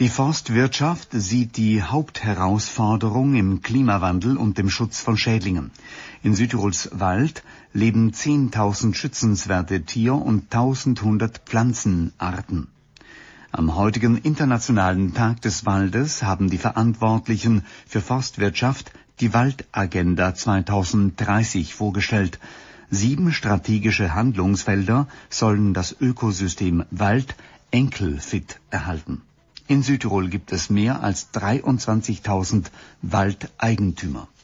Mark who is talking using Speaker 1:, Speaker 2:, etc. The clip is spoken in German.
Speaker 1: Die Forstwirtschaft sieht die Hauptherausforderung im Klimawandel und dem Schutz von Schädlingen. In Südtirols Wald leben 10.000 schützenswerte Tier- und 1.100 Pflanzenarten. Am heutigen Internationalen Tag des Waldes haben die Verantwortlichen für Forstwirtschaft die Waldagenda 2030 vorgestellt. 7 strategische Handlungsfelder sollen das Ökosystem Wald enkelfit erhalten. In Südtirol gibt es mehr als 23.000 Waldeigentümer.